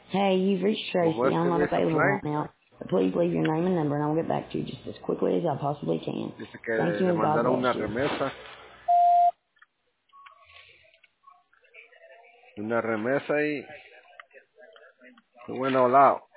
Hey, you've reached Tracy. Como I'm not dice available Frank, right now. But please leave your name and number, and I will get back to you just as quickly as I possibly can. dice que Thank you, le and God mandaron bless una you. remesa. Una remesa y... Qué bueno hablado.